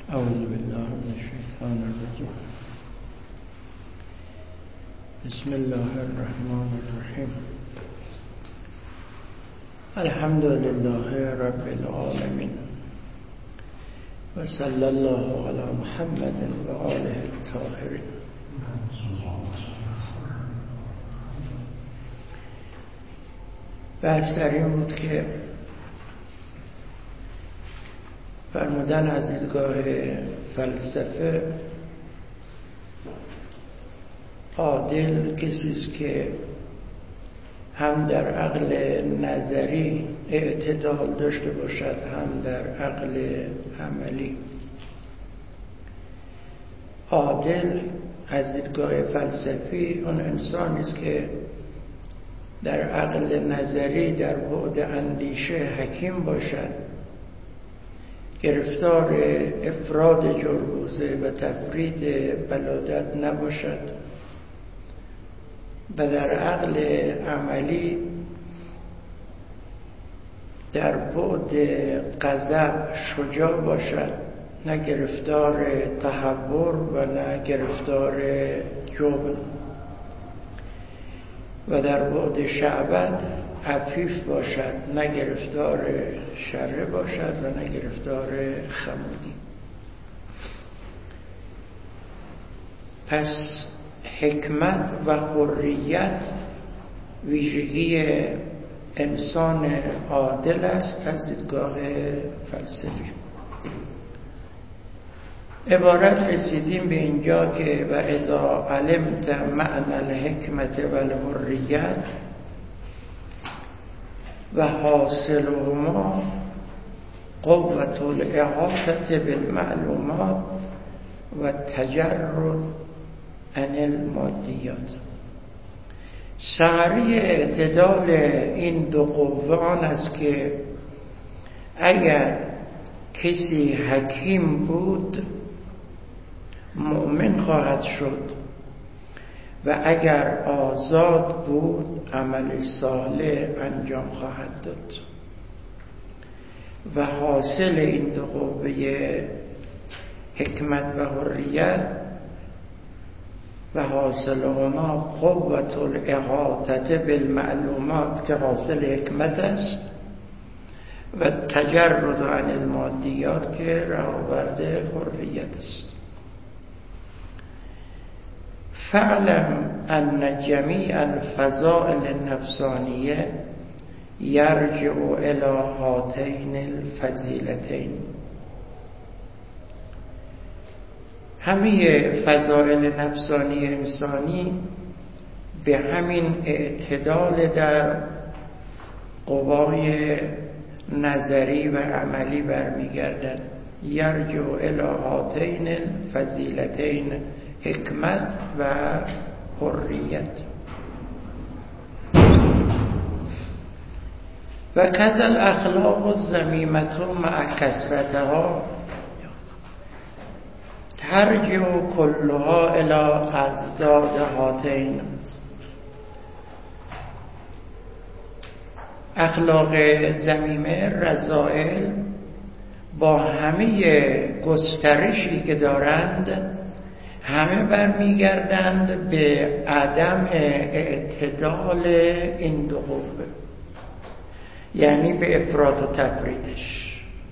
اعوذ بالله من الشیطان الرجیم. بسم الله الرحمن الرحیم. الحمد لله رب العالمین و صلی الله علی محمد و آله الطاهرین. بحث در این بود که فرمودن از دیدگاه فلسفه عادل کسی است که هم در عقل نظری اعتدال داشته باشد، هم در عقل عملی. عادل از دیدگاه فلسفی اون انسانی است که در عقل نظری در بعد اندیشه حکیم باشد، گرفتار افراد جربوزه و تفرید بلادت نباشد، و در عقل عملی در بعد غضب شجاع باشد، نه گرفتار تهور و نه گرفتار جبن، و در بعد شعبد عفیف باشد، نه گرفتار شره باشد و نه گرفتار خمودی. پس حکمت و حریت ویژگی انسان عادل است از دیدگاه فلسفی. عبارت رسیدیم به اینجا که و اذا علمت معنی الحکمت و الحریت و حاصلهما قوة الاحاطة بالمعلومات و تجرد عن المادیات. ثمره اعتدال این دو قوه آن است که اگر کسی حکیم بود مؤمن خواهد شد، و اگر آزاد بود عمل صالح انجام خواهد داد. و حاصل این دو قوه حکمت و حریت و حاصلهما قوة الاحاطة بالمعلومات که حاصل حکمت است، و تجرد عن المادیات که رهاورد حریت است. فاعلم ان جمیع الفضائل النفسانیه یرجع الی هاتین الفضیلتین. همه فضائل نفسانی انسانی به همین اعتدال در قوای نظری و عملی برمیگردد. یرجع الی هاتین الفضیلتین، حکمت و حریت. و کذا الاخلاق الذمیمة مع کثرتها ترجع كلها الى ازداد هاتین. اخلاق ذمیمه، رذائل، با همه گسترشی که دارند همه برمیگردند به عدم اعتدال این دو قوه، یعنی به افراط و تفریطش.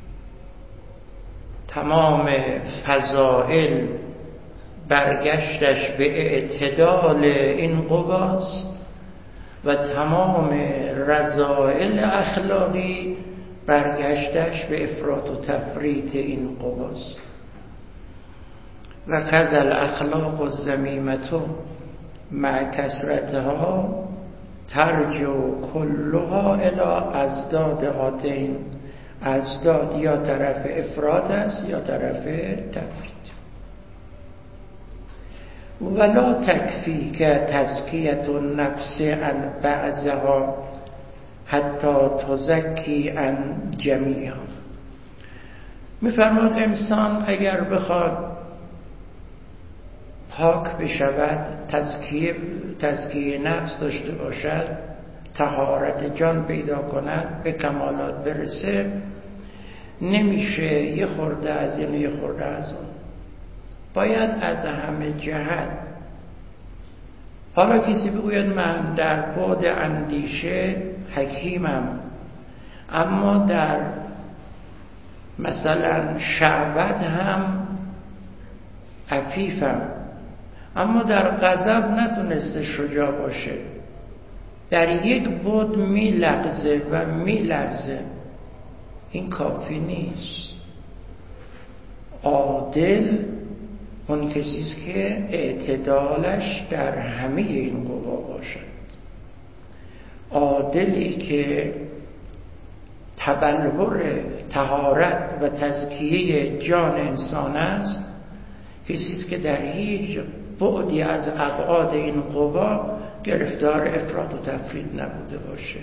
تمام فضائل برگشتش به اعتدال این قواست و تمام رذائل اخلاقی برگشتش به افراط و تفریط این قواست. و کذا الاخلاق الذمیمة مع کثرتها ترجع کلها الی ازداد هاتین. ازداد یا طرف افراط است یا طرف تفریط. ولا تکفی که تزکیة النفس عن بعضها حتی تزکی عن جمیعها. می‌فرماید انسان اگر بخواد پاک بشود، تزکیه نفس داشته باشد، طهارت جان پیدا کند، به کمالات برسه، نمیشه یه خورده از این یه خورده از اون، باید از همه جهت. حالا کسی بگوید من در بعد اندیشه حکیمم، اما در مثلا شهوت هم عفیفم، اما در غضب نتونسته شجاع باشه، در یک بعد میلغزه و میلرزه، این کافی نیست. عادل اون کسیست که اعتدالش در همه این قوا باشد. عادلی که تبلور طهارت و تزکیه جان انسان است، کسیست که در هیچ بعدی از ابعاد این قوا گرفتار افراط و تفرید نبوده باشه.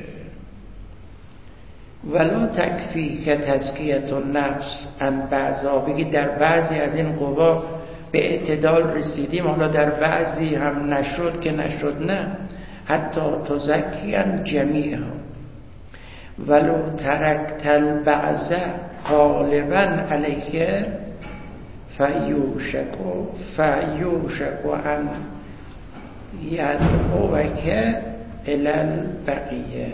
ولا تکفی که تزکیه النفس عن بعضا، بگی در بعضی از این قوا به اعتدال رسیدیم، حالا در بعضی هم نشد که نشد، نه، حتی تزکیان جمیعا. ولو ترکت البعض غالبا علیک فیوشک ان یدعوک الی البقیه.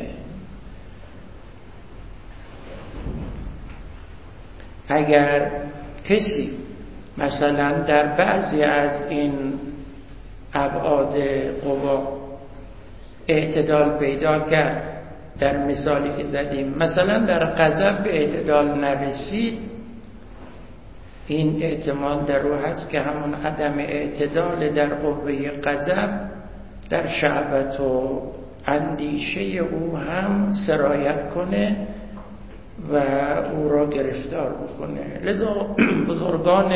اگر کسی مثلا در بعضی از این ابعاد قوا اعتدال پیدا کرد، در مثالی که زدیم مثلا در غضب به اعتدال نرسید، این احتمال در رو هست که همون عدم اعتدال در قوه غضب در شهوت و اندیشه او هم سرایت کنه و او را گرفتار بکنه. لذا بزرگان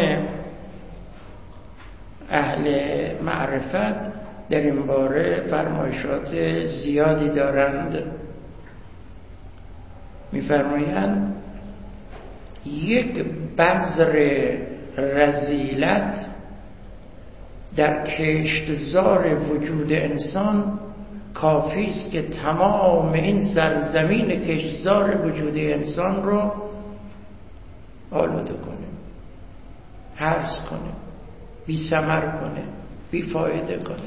اهل معرفت در این باره فرمایشات زیادی دارند. می‌فرمایند یک بذر رذیلت در کشتزار وجود انسان کافی است که تمام این سرزمین کشتزار وجود انسان رو آلوده کنه، هرس کنه، بی ثمر کنه، بی فایده کنه.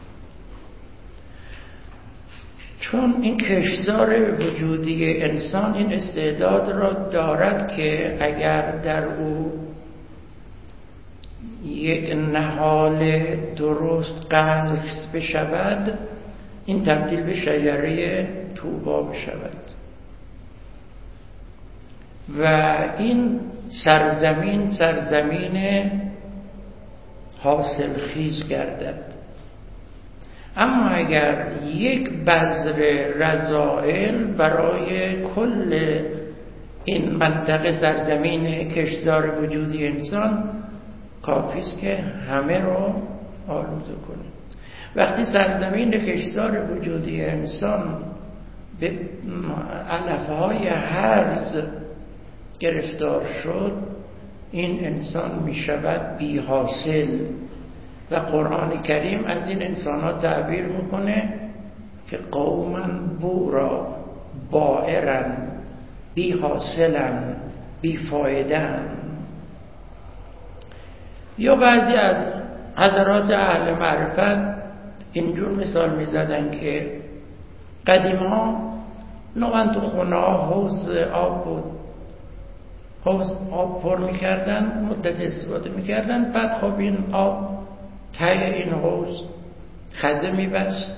چون این کشتزار وجودی انسان این استعداد را دارد که اگر در او یک نهال درست غرس بشود، این تبدیل به شجره طوبا بشود و این سرزمین حاصل خیز گردد. اما اگر یک بذر رذائل برای کل این منطقه سرزمین کشتزار وجودی انسان کافی است که همه رو آلوده کنه. وقتی سرزمین کشتزار وجودی انسان به علفهای هرز گرفتار شد، این انسان می شود بی حاصل و قرآن کریم از این انسان ها تعبیر میکنه که قوما بورا بائرن، بی حاصلن، بی فایدن. یا بعضی از حضرات اهل معرفت اینجور مثال میزدن که قدیما نوعا تو خونه ها حوض آب بود، حوض آب پر میکردن، مدت استفاده میکردن، بعد خب این آب ته این حوض خزه میبست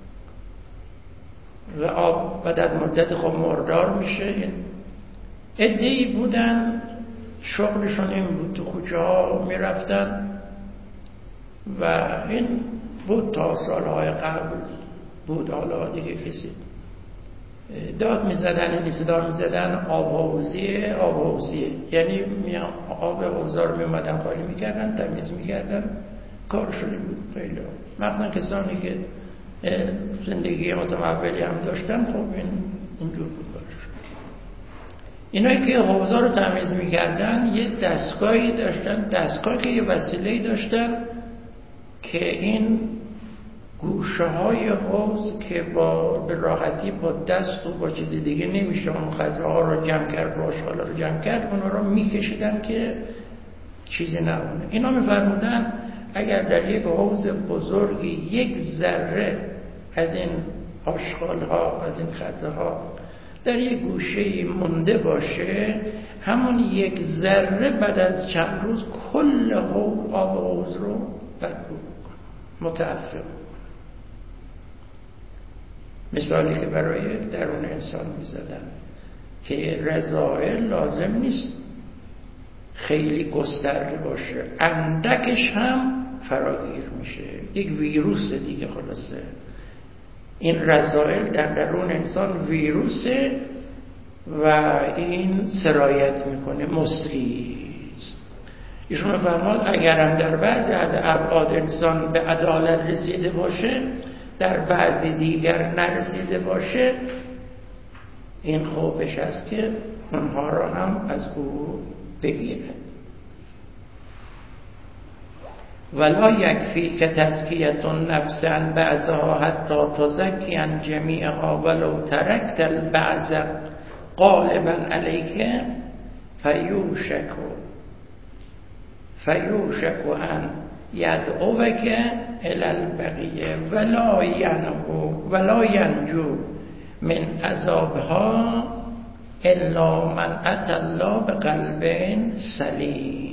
و آب بعد از مدت خب مردار میشه. عده‌ای بودن شغلشون این بود، تو کوچه ها میرفتن و این بود تا سالهای قبل بود. حالا دیگه کسی داد میزدن، این صدا میزدن آب حوضیه، یعنی آب حوضا رو میومدن خالی میکردن، تمیز میکردن، کارشون بود. خیلی مثلا کسانی که زندگی متمولی هم داشتن خب اینجور بود کارشون. اینایی که حوضا رو تمیز میکردن یه دستگاهی داشتن، دستگاهی که یه وسیله‌ای داشتن که این گوشه های حوض که به راحتی با دست و با چیز دیگه نمیشه اون غذاها رو جمع کرد، آشغالا رو جمع کرد، اونا رو میکشیدن که چیزی نمونه. اینا میفرمودن اگر در یک حوض بزرگی یک ذره از این آشغالها، از این غذاها در یک گوشه‌ای مونده باشه، همون یک ذره بعد از چند روز کل آب حوض رو بدبو متعفن. مثالی که برای درون انسان میزدن که رذائل لازم نیست خیلی گسترده باشه، اندکش هم فراگیر میشه، یک ویروس دیگه. خلاصه این رذائل در درون انسان ویروسه و این سرایت میکنه، مصریست. ایشون فرمود اگرم در بعضی از ابعاد انسان به عدالت رسیده باشه، در بعضی دیگر نرسیده باشه، این خوفش است که اونها را هم از او بگیرد. ولا یکفی که تزکیت النفس عن بعضها حتی تزکی عن جمیعها ولو ترکت البعض غالبا علیک فیوشک ان یدعوک الی البقیه ولا ینجو من عذابها الا من اتى الله بقلب سلیم.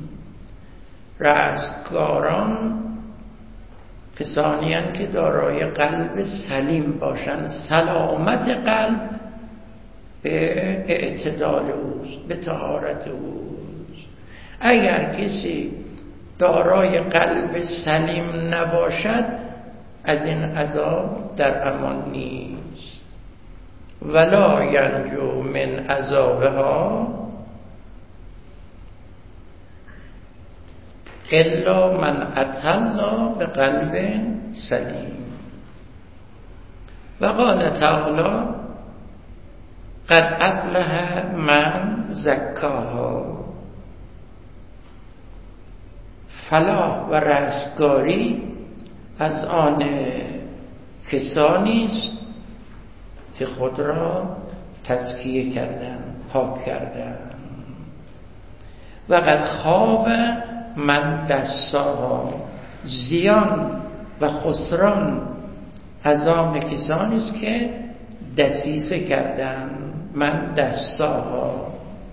رستگاران کسانی هستند که دارای قلب سلیم باشند. سلامت قلب به اعتدال اوست، به طهارت اوست. اگر کسی دارای قلب سلیم نباشد، از این عذاب در امان نیست. ولا ینجو من عذابها الا من اتی الله بقلب سلیم. و قال تعالی قد افلح من زکاها. فلاح و رستگاری از آن کسانی است که خود را تزکیه کردند، پاک کردند. و قد خاب من دساها. زیان و خسران از آن کسانی است که دسیسه کردند. من دساها.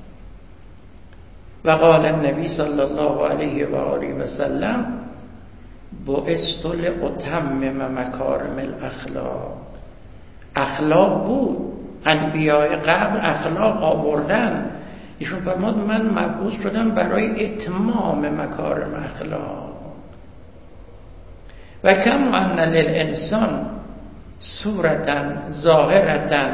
و قال النبی صلی الله علیه و آله و سلم بعثت لأتمم مکارم الاخلاق. اخلاق بود، انبیاء قبل اخلاق آوردن. ایشون فرمود من مبعوث شدم برای اتمام مکارم اخلاق. و کم ان للانسان صورتا ظاهرتا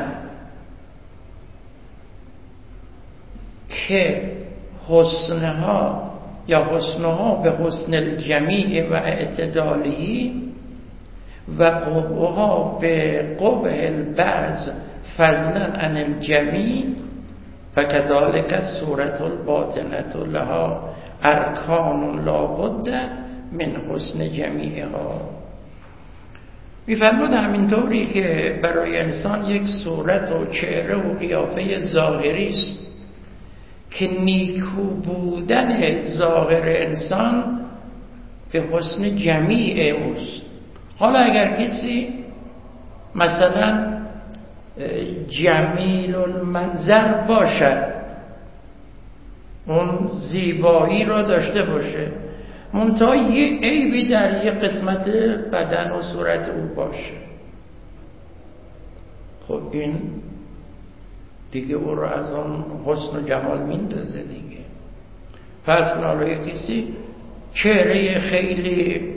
که حسنها یا حسنها به حسن الجمیع و اعتدالی و قبحها به قبح البعض فضلا عن الجمیع، فکذالک الصورة الباطنة لها ارکان لا بد من حسن جمیعها. می‌فرمود همینطوری که برای انسان یک صورت و چهره و قیافه ظاهری است که نیکو بودن ظاهر انسان به حسن جمیع اوست. حالا اگر کسی مثلا جمیل المنظر باشد، اون زیبایی را داشته باشه، منتها یه عیبی در یه قسمت بدن و صورت او باشه، خب این دیگه او را از اون حسن و جمال میندازه دیگه. پس حالا کسی چهره خیلی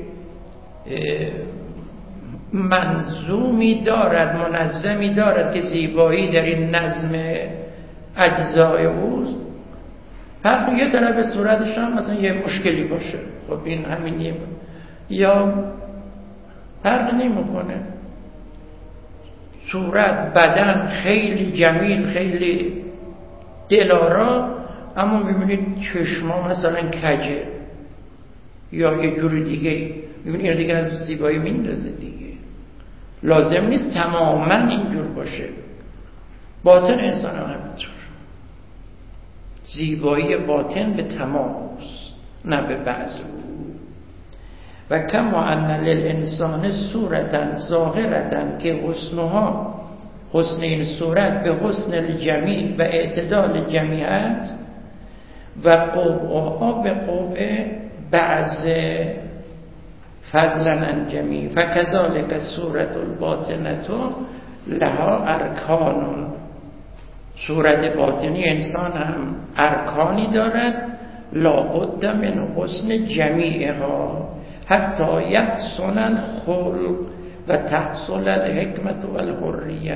منظومی دارد، منظمی دارد که زیبایی در این نظم اجزای اوست، پس یه طرف صورتش هم مثلا یه مشکلی باشه، خب این همینیه یا فرق نمیکنه. صورت بدن خیلی جمیل، خیلی دلارا، اما میبینید چشما مثلا کجه، یا یه جور دیگه، میبینی دیگه از زیبایی میندازه دیگه. لازم نیست تماما اینجور باشه. باطن انسان هم همینطور، زیبایی باطن به تمامست نه به بعض. و کما ان للانسان صورتا ظاهرتا که حسنها، حسن این صورت به حسن الجمیع و اعتدال جمیع است، و قبعها به قبع بعض فضلا عن جمیع، فکذالک صورت الباطنه لها ارکان. صورت باطنی انسان هم ارکانی دارد، لابد من حسن جمیعها حتی یحسن الخلق و تحصل الحکمت و الحریه.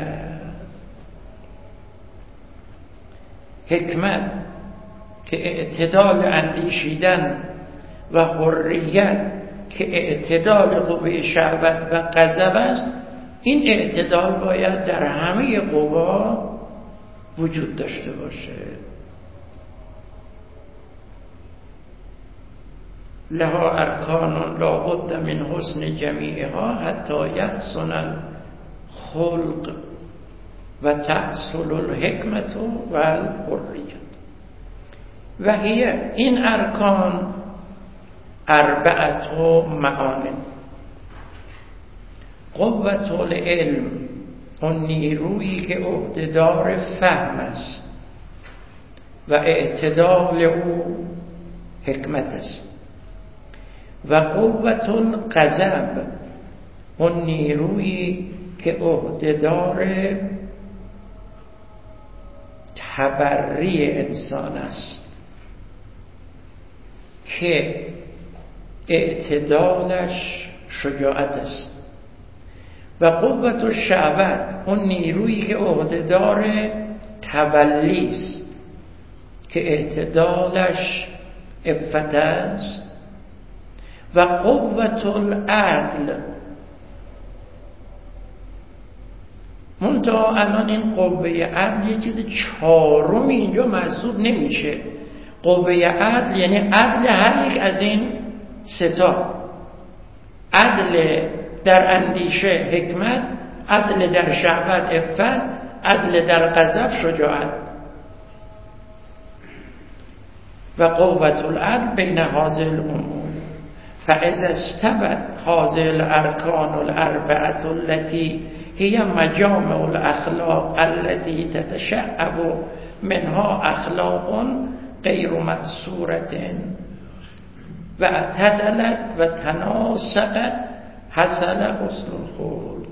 حکمت که اعتدال اندیشیدن و حریت که اعتدال قوه شهوت و غضب است، این اعتدال باید در همه قوا وجود داشته باشه. لها ارکان لابد من حسن جمیعها حتی یحسن الخلق و تحصل الحکمت و الحریت. و هی این ارکان اربعت معانی: قوت العلم، اون نیرویی که عهده‌دار فهم است و اعتدال او حکمت است. و قوت الغضب، اون نیرویی که عهده‌دار تبری انسان است که اعتدالش شجاعت است. و قوت الشهوت، اون نیرویی که عهده‌دار تولی است که اعتدالش عفت است. و قوت العدل، منتها الان این قوه عدل یه چیز چهارمی اینجا محسوب نمیشه. قوه عدل یعنی عدل هر یک از این ستا: عدل در اندیشه حکمت، عدل در شهوت عفت، عدل در غضب شجاعت. و قوت العدل بین هذه الامور فاذا استوت هذه الارکان الاربعه التي هي مجامع الاخلاق التي تتشعب منها اخلاق غیر مأثورة و اعتدلت و تناسقت حصل حسن الخلق.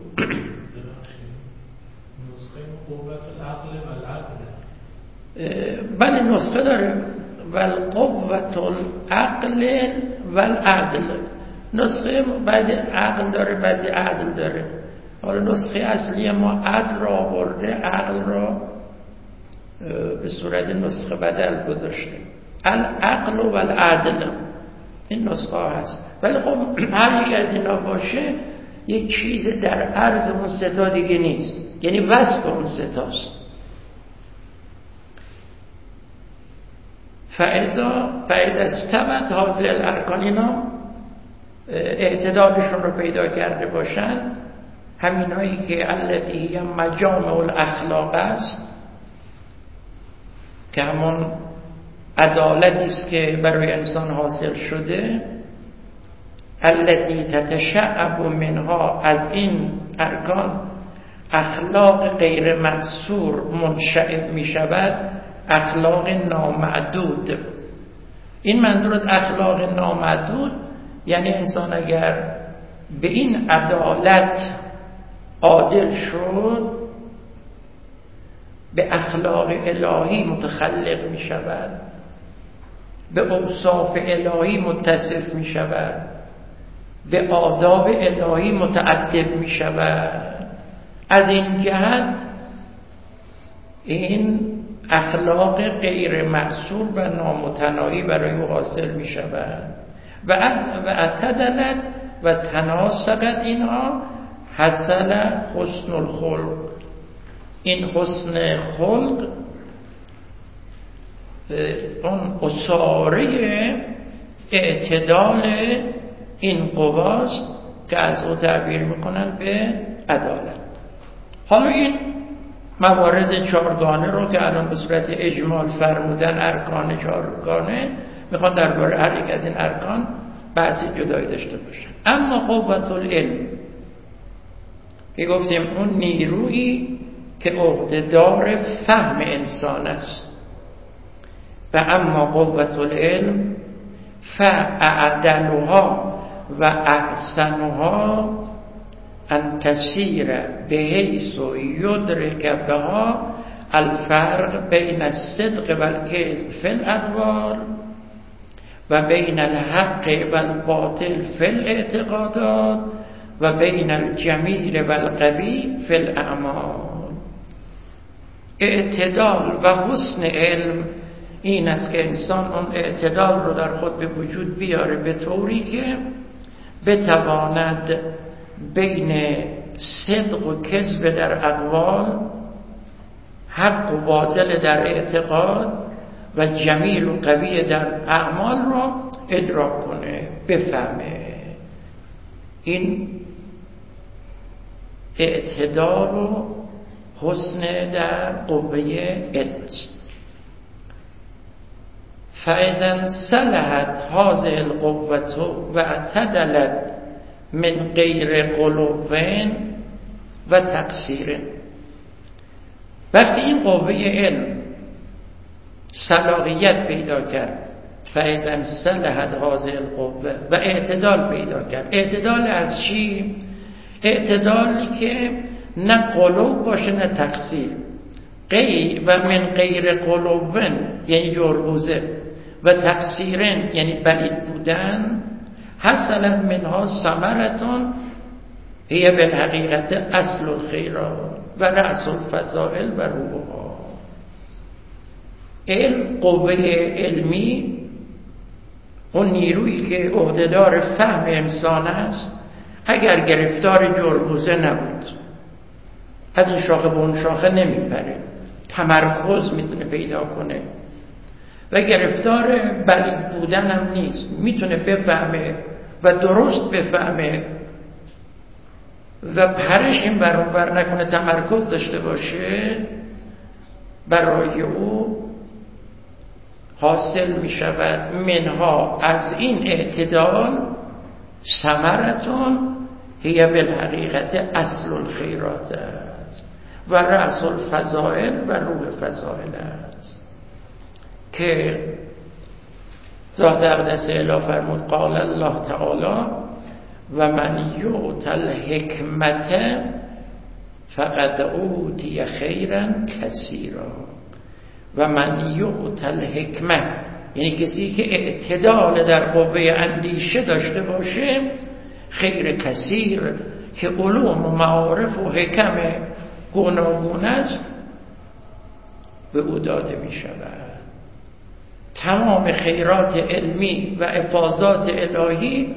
نسخه قوت العقل و العدل، بله نسخه داره. و قوت العقل و العدل، نسخه بعضی عقل داره بعضی عدل داره. حالا نسخه اصلی ما عدل را آورده، عقل را به صورت نسخه بدل گذاشته. العقل و العدل این نسخه هست. ولی خب هر یک از اینا باشه یک چیز در عرض اون ستا دیگه نیست، یعنی وصف اون ستاست. فاذا استوت هذه الارکان، اینا اعتدالشون رو پیدا کرده باشن، همینایی که التي مجامع الاخلاق است، که همون عدالتی است که برای انسان حاصل شده، التي تتشعب منها، از این ارکان اخلاق غیر محصور منشعب می شود، اخلاق نامعدود. این منظور از اخلاق نامعدود یعنی انسان اگر به این عدالت عادل شد به اخلاق الهی متخلق می شود، به اوصاف الهی متصف می شود، به آداب الهی متأدب می شود. از این جهت این اخلاق غیر محصور و نامتناهی برای او حاصل می شود. و اعتدلت و تناسقت، اینها حصل حسن الخلق. این حسن خلق اون اصاره اعتدال این قواست که از او تعبیر میکنن به عدالت. حالا این موارد چارگانه رو که الان به صورت اجمال فرمودن، ارکان چارگانه، میخوان درباره هر یک از این ارکان بحثی جدایی داشته باشن. اما قوت العلم که گفتیم اون نیرویی که عهده‌دار فهم انسان است، و اما قوت العلم فاعدلها و احسنها ان تسیر بحیث یدرک بها الفرق بین الصدق و الکذب فی الاقوال و بین الحق و الباطل فی الاعتقادات و بین الجمیل و القبیح فی الاعمال. اعتدال و حسن علم این است که انسان اون اعتدال رو در خود به وجود بیاره به طوری که بتواند بین صدق و کذب در اقوال، حق و باطل در اعتقاد و جمیل و قبیح در اعمال را ادراک کنه، بفهمه. این اعتدال و حسن در قوه علم است. فاذا صلحت هذه القوة واعتدلت من غیر غلو و تقصیر. وقتی این قوه علم صلاحیت پیدا کرد، فاذا صلحت هذه القوة و اعتدال پیدا کرد. اعتدال از چی؟ اعتدالی که نه غلو باشه نه تقصیر. و من غیر غلو یعنی جربوزه و تقصیرن یعنی بلید بودن. حصلت منها ثمرتون هی بالحقیقت اصل الخیرات و رأس الفضائل و روحها. علم، قوه علمی، اون نیرویی که عهده‌دار فهم انسان است، اگر گرفتار جربوزه نبود، از این شاخه به اون شاخه نمیپره، تمرکز میتونه پیدا کنه و گرفتار بلید بودن هم نیست، میتونه بفهمه و درست بفهمه و پرش این برابر نکنه، تمرکز داشته باشه، برای او حاصل می شود منها از این اعتدال ثمرتون هی بالحقیقت اصل الخیرات است و رأس الفضائل و روح فضائل است که ذات اقدس اله فرمود قال الله تعالی و من یؤت الحکمت فقد اوتی خیرا کثیرا. و من یؤت الحکمت یعنی کسی که اعتدال در قوه اندیشه داشته باشه، خیر کثیر که علوم و معارف و حکم گوناگون است به او داده می شود. تمام خیرات علمی و افاضات الهی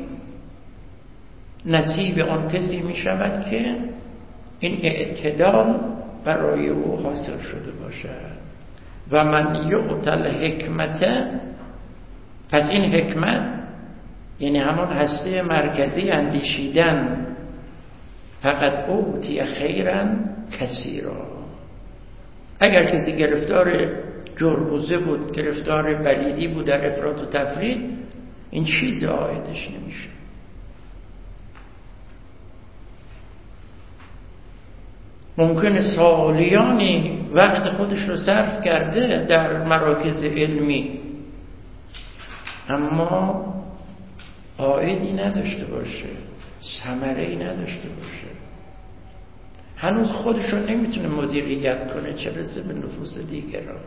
نصیب آن کسی می شود که این اعتدال برای او حاصل شده باشد. و من یؤت الحکمت، پس این حکمت یعنی همون هسته مرکزی اندیشیدن، فقط اوتی خیرا کثیرا. اگر کسی گرفتار جربوزه بود، گرفتار بلیدی بود در افراط و تفرید، این چیز عایدش نمیشه. ممکنه سالیانی وقت خودش رو صرف کرده در مراکز علمی، اما عایدی نداشته باشه، ثمره‌ای نداشته باشه، هنوز خودش رو نمیتونه مدیریت کنه، چه رسه به نفوس دیگران.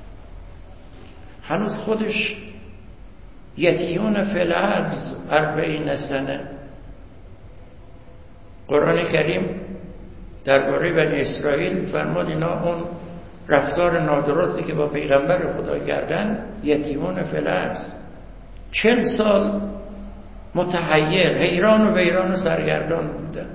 هنوز خودش یتیون فی الارض 40 سنه. قرآن کریم درباره بنی اسرائیل فرمود اینا اون رفتار نادرستی که با پیغمبر خدا کردن، یتیمون فی الارض، 40 سال متحیر، حیران و ویران و سرگردان بودن.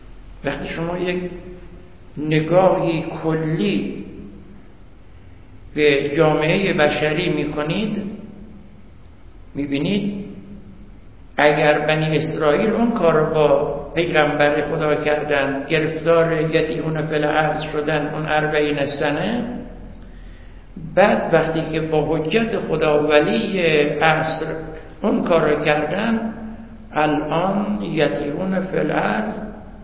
وقتی شما یک نگاهی کلی به جامعه بشری میکنید، میبینید اگر بنی اسرائیل اون کار با پیغمبر خدا کردن، گرفتار یتیمون فی الارض شدن اون 40 سنه، بعد وقتی که با حجت خدا ولی عصر اون کار کردن، الان یتیمون فی الارض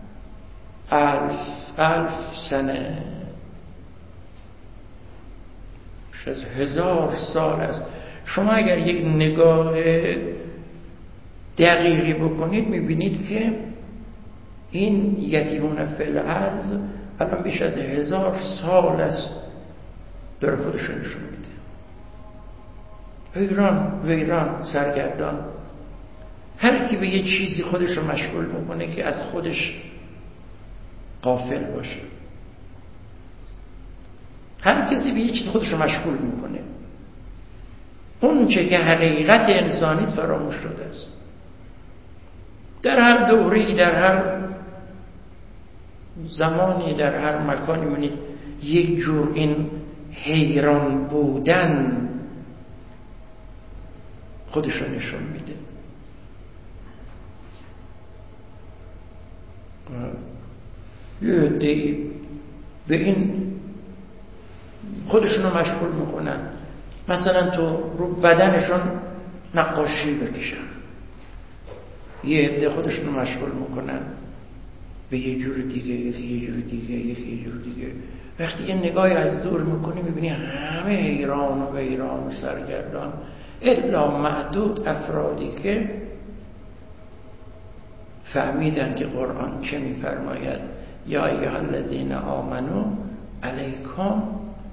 1000 سنه، از 1000 سال است. شما اگر یک نگاه دقیقی بکنید میبینید که این یتیمون فی الارض الان بیش از 1000 سال است داره خودشون نشون میده. ویران سرگردان، هر کی به یه چیزی خودش رو مشغول میکنه که از خودش غافل باشه. هر کسی به یه چیز خودش رو مشغول میکنه، اون چه که حقیقت انسانی است فراموش شده است. در هر دوره‌ای، در هر زمانی، در هر مکانی می‌بینید یک جور این حیران بودن خودش رو نشون میده. یه عده‌ای به این خودشون رو مشغول میکنن، مثلا تو رو بدنشون نقاشی بکشن، یه عده خودشون رو مشغول میکنن به یه جور دیگه، یه جور دیگه، یه جور دیگه. وقتی یه نگاهی از دور میکنی میبینی همه حیران و ویران و سرگردان، الا معدود افرادی که فهمیدن که قرآن چه میفرماید: یا ایها الذین آمنو علیکم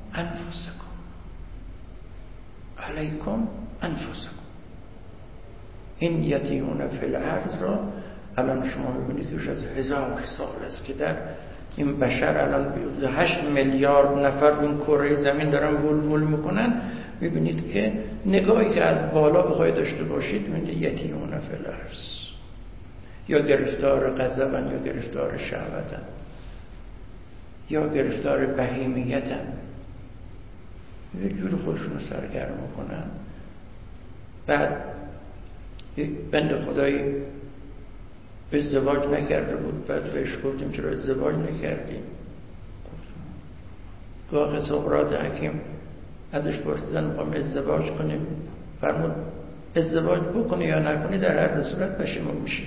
انفسکم. این یتیمون فی الارض را الان شما میبینید توش از 1000 سال است که در این بشر الان 8 میلیارد نفر این کره زمین دارن ولول میکنن. میبینید که نگاهی که از بالا بخواید داشته باشید میبینید یتیمون فی الارض، یا گرفتار غضبن، یا گرفتار شهوتن، یا گرفتار بهیمیتن، یه جور خودشون رو سرگرم میکنن. بعد یک بنده خدایی ازدواج نکرده بود، بعد بهش گفتیم چرا ازدواج نکردیم؟ گاه سقراط حکیم ازش پرسیدن میخوام ازدواج کنیم، فرمود ازدواج بکنی یا نکنی در هر صورت پشیمون میشی.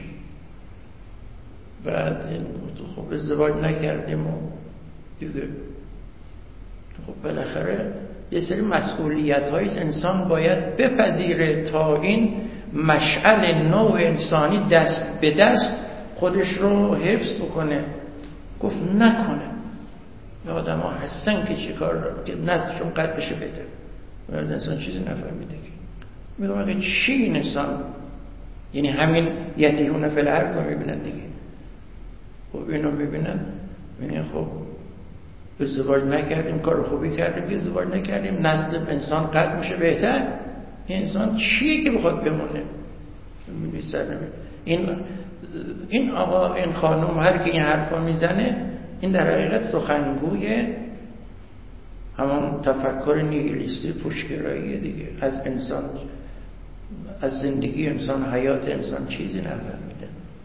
بعد این خب ازدواج نکردیم و دیگه خب بالاخره یه سری مسئولیت هاییست انسان باید بپذیره تا این مشعل نوع انسانی دست به دست خودش رو حفظ بکنه. گفت نکنه. آدم ها هستن که چی کار رو که نتشون قد بشه بده و از انسان چیزی نفهمیده که میگم اگه چی این انسان، یعنی همین یتیمون فی الارض رو میبینن دیگه. خب اینو میبینن میبینن خب ازدواج نکردیم، کار خوبی کردیم، ازدواج نکردیم، نسل انسان قد میشه بهتر. این انسان چیه که بخواد بمونه؟ این آقا، این خانم، هر که این حرفا میزنه، این در حقیقت سخنگوی همون تفکر نیهیلیستی پوشگراییه دیگه. از انسان، از زندگی انسان، حیات انسان چیزی نفهمیده.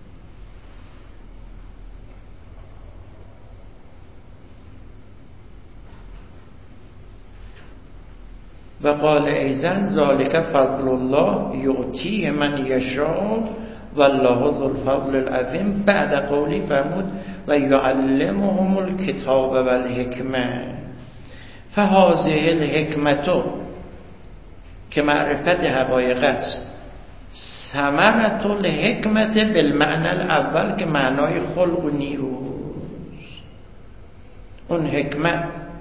و قال ایضا ذالک فضل الله یعطیه من یشاء والله ذو الفضل العظیم. بعد قولی فرمود و یعلمهم الکتاب و الحکمه. فهذه الحکمت که معرفت حقایق است، ثمرة الحکمت بالمعنى الاول که معنای خلق و نیروست. اون حکمت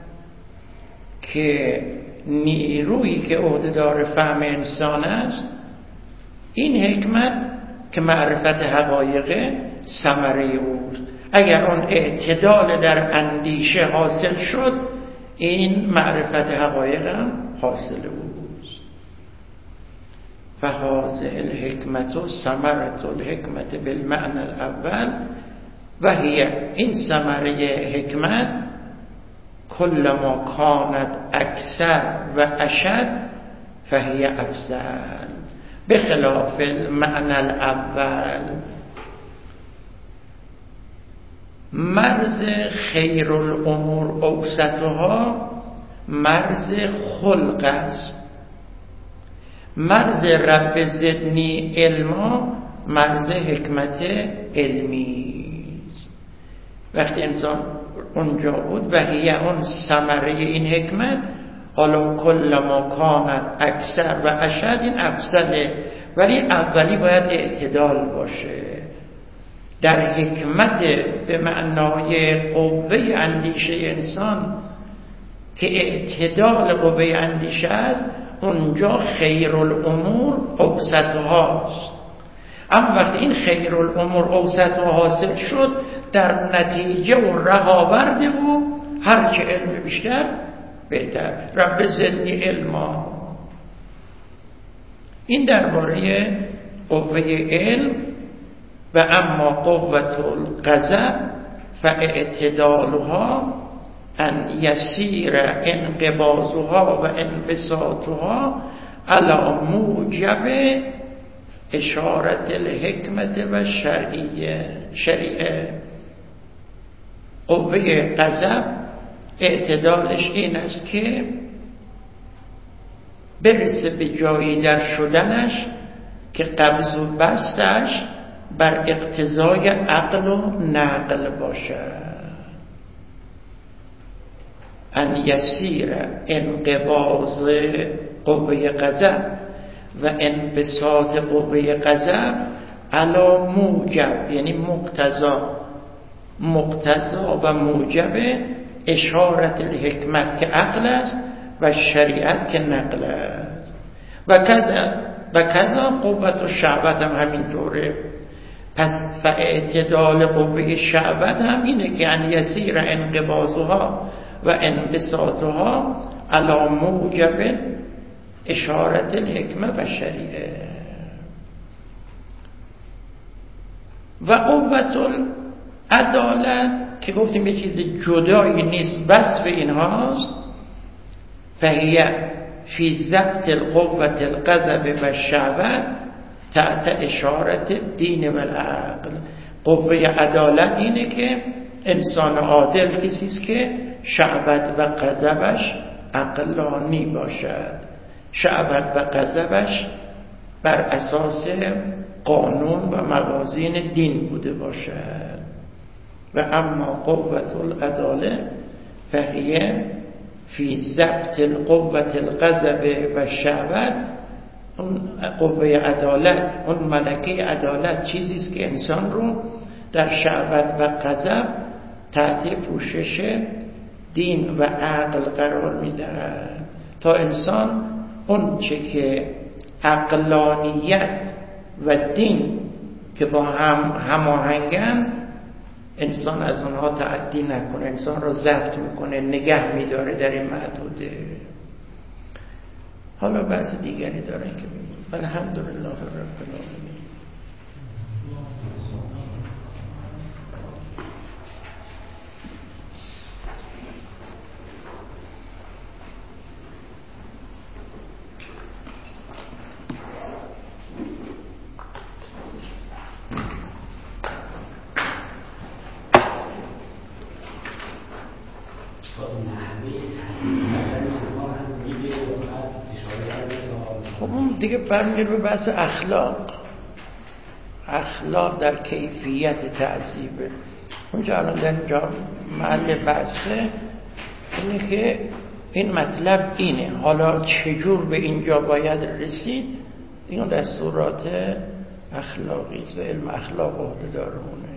که نیرویی که عهده‌دار فهم انسان است، این حکمت که معرفت حقایق ثمره اوست. اگر اون اعتدال در اندیشه حاصل شد، این معرفت حقایق هم حاصل اوست. فهذه الحکمت ثمرة الحکمت بالمعنى الاول و هی، این ثمره حکمت کل ما کانت اکثر و اشد فهی افضل بخلاف المعنى الاول. مرز خیر الامور اوسطها مرز خلق است، مرز رب زدنی علما مرز حکمت علمی است. وقتی انسان اونجا بود و هی اون ثمره این حکمت، حالا کل ما کانت اکثر و اشد این افضله، ولی اولی باید اعتدال باشه در حکمت به معنای قوه اندیشه انسان که اعتدال قوه اندیشه است. اونجا خیر الامور اوسطهاست. اما وقتی این خیر الامور اوسطها حاصل شد، در نتیجه و رهاورد او هرچه علم بیشتر بهتر، رب زدنی علما. این درباره قوه علم. و اما قوة الغضب فاعتدالها ان یسیر انقباضها و انبساطها علی موجب اشارت الحکمت و شریعه. قوه غضب اعتدالش این است که برسه به جایی در شدنش که قبض و بستش بر اقتضای عقل و نقل باشد. ان یسیر انقباض قوه غضب و انبساط قوه غضب علی موجب، یعنی مقتضا و موجب اشارت الحکمت که عقل است و شریعت که نقل است. و کذا قوت و شعبت هم همینطوره. پس فاعتدال قوه شعبت هم اینه که ان یسیر انقباضها و انبساطها علی موجب اشارت الحکمه و شریعه. و قوت العدالت که گفتیم یه چیز جدایی نیست، وصف اینهاست. فهیه فی ضبط القوة الغضب و شعبت تحت اشارت دین و العقل. قوه عدالت اینه که انسان عادل کسیست که شعبت و غضبش عقلانی باشد، شعبت و غضبش بر اساس قانون و موازین دین بوده باشد. و اما قوة العدالت فهیه فی ضبط القوة الغضب و شعبت. اون قوه عدالت، اون ملکه عدالت چیزیست که انسان رو در شهوت و غضب تحت پوشش دین و عقل قرار می‌دهد تا انسان اون چه که عقلانیت و دین که با هم هماهنگن، انسان از اونها تعدی نکنه، انسان رو ضبط میکنه، نگه میداره در این محدوده. حالا بحث دیگری داره که بگیم. الحمدلله رب العالمین. دیگه برمیگرد به بحث اخلاق در کیفیت تعذیبه. اونجا الان در اینجا محل بحثه اینه که این مطلب اینه، حالا چجور به اینجا باید رسید این دستورات اخلاقی است و علم اخلاق عهده دارونه.